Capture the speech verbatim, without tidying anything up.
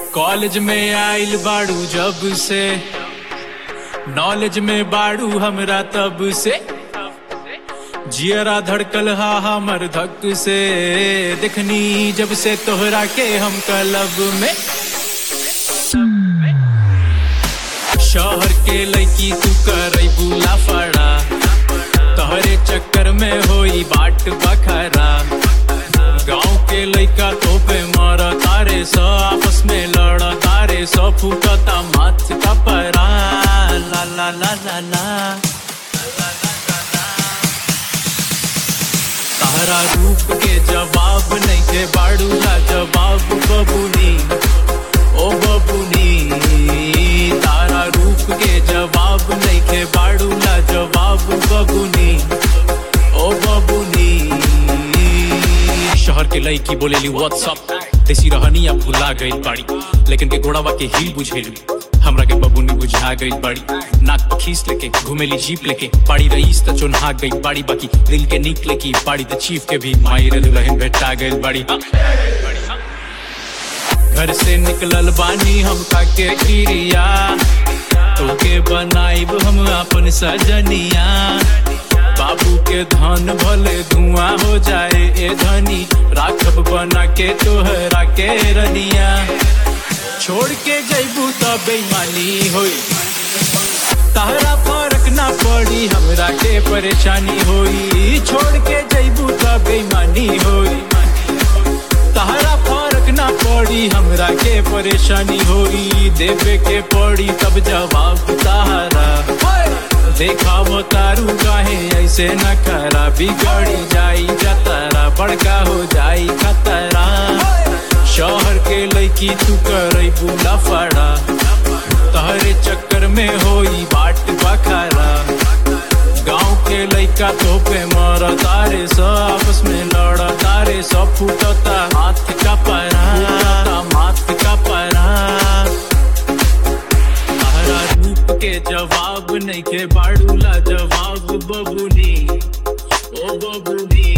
College में आइल बाड़ू जब से, नॉलेज में बाड़ू हमरा तब से, जियरा धड़कल हा हमर धक से, देखनी जब से तोहरा के हम क्लब में। शहर के लड़की तू करई बुला फड़ा, तोहरे चक्कर में होई बाट बखरा। गाँव के लड़का तो पे मर तारे स, आपस में लड़ तारे स, फूटता माथ का परा। ला ला ला ला ला तारा रूप के जवाब नहीं के बाड़ू ला जवाब बबुनी, ओ बबुनी। तारा रूप के जवाब नहीं के बाड़ू ला जवाब बबुनी, ओ बबुनी। शहर के लड़की बोलेली व्हाट्सअप, देसी रहनी अब भुला गई बाड़ी, लेकिन के घोड़ावा के हील बुझेली हमरा के बबुनी बुझा गई बाड़ी। नाक पर खींच लेके घूमेली जीप लेके, पाड़ी रईस त चुनहा गई बाड़ी, बाकी दिल के निकले की पाड़ी त चीफ के भी मायरे दुल्हन भेटा गई बाड़ी। घर से निकलल बानी हम खाके क्रिया, तोके बनाइब हम अपन सजनिया। बाबू के धन भले धुआं हो जाए ए धनी, राखब बना के तोहरा के रनिया। छोड़ के जैबू त बेईमानी होई, तहरा फर्क ना पड़ी हमरा के परेशानी होई। छोड़ के जैबू त बेईमानी होई, तहरा फर्क ना पड़ी हमरा के परेशानी होई। देवे के पड़ी तब जवाब तहरा, देखावो तारू काहे ऐसे न करा। बिगड़ी जाई जतरा, बड़का हो जाई खतरा। शहर के लड़की तू करई बुला फड़ा, तहरे चक्कर में होई बाट बखरा। गाँव के लड़का तो पे मर तारे स, आपस में लड़ तारे स, फूटता हाथ का परा, फूटता माथ का परा। तारा रूप के जवाब नहीं के बाड़ू ला जवाब बबुनी, ओ बबुनी।